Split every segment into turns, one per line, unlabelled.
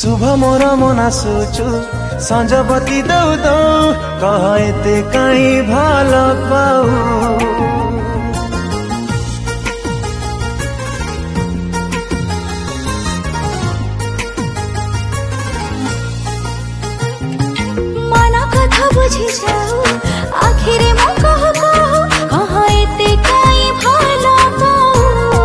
शुभ मोर मना सुचु संजपति दौ दौ कह एते काई भल पाऊ
मन कथा बुझी जाऊ आखिर मो कह कह एते काई भल पाऊ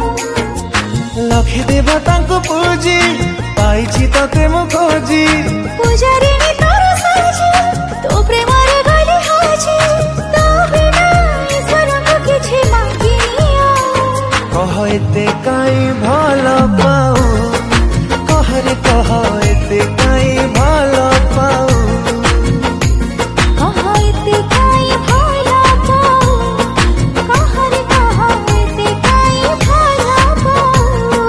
लखे देवता को पूजी पाइछि तते मु खोजी
पूजारिणी तोर साजी तो प्रेम रे गली हाजी तो बिना ईश्वर को किछि मांगिया
कह एते काई भल पाऊ कह रे कह एते काई भल पाऊ
कह एते काई भल पाऊ कह रे कह एते काई भल पाऊ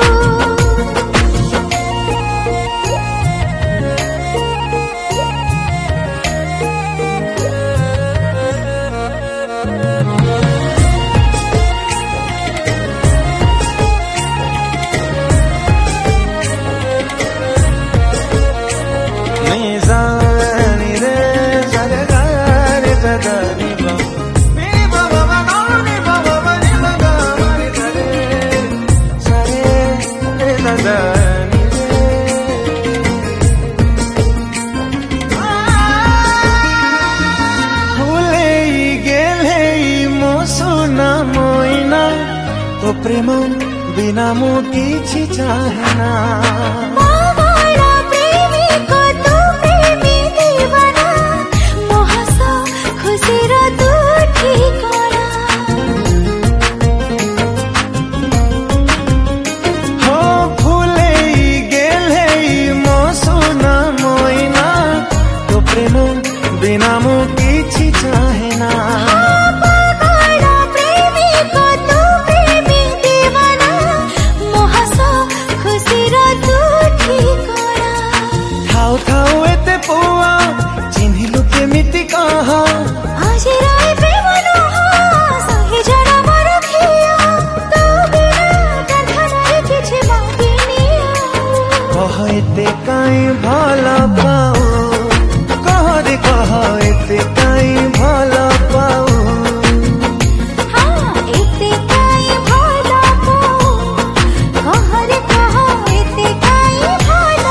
प्रेम बिना मु किछि चाहना
मावड़ा प्रेमी को तू प्रेमी दीवाना मोहस खुशी रो तू ठिकाना
हो फूले गेले मो सोना मोइना तो प्रेम बिना मु किछि चाहना एते काई भल पाऊ कह रे कह एते काई भल पाऊ
हाँ एते काई भल पाऊ कह रे कह एते काई भल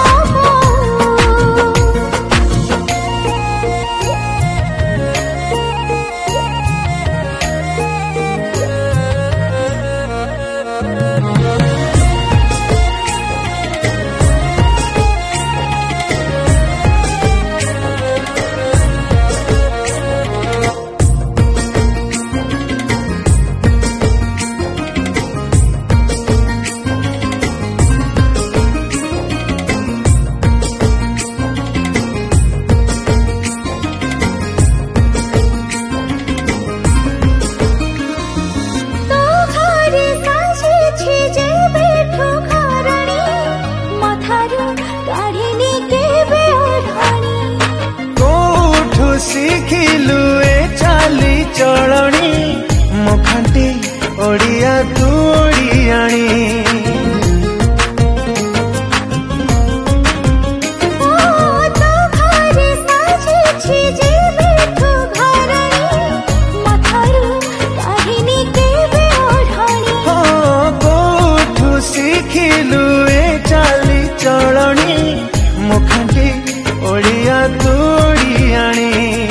शिखिलु ए चाली चलणी मुखांटी ओडिया तू ओडियाणी शिखिलु ए चाली चलणी मुखांटी ओडिया तू ओडियाणी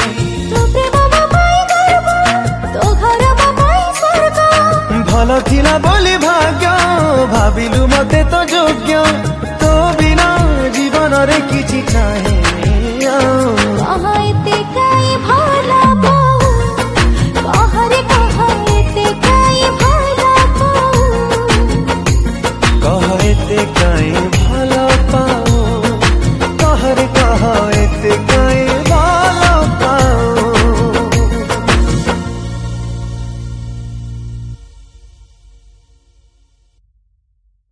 भल थिला बोली भाग्य भाविलु मते तो योग्य तो बिना जीवन रे किछि चाहे
कह एते काई भल पाऊ कह रे कह एते काई भल पाऊ
कह एते काई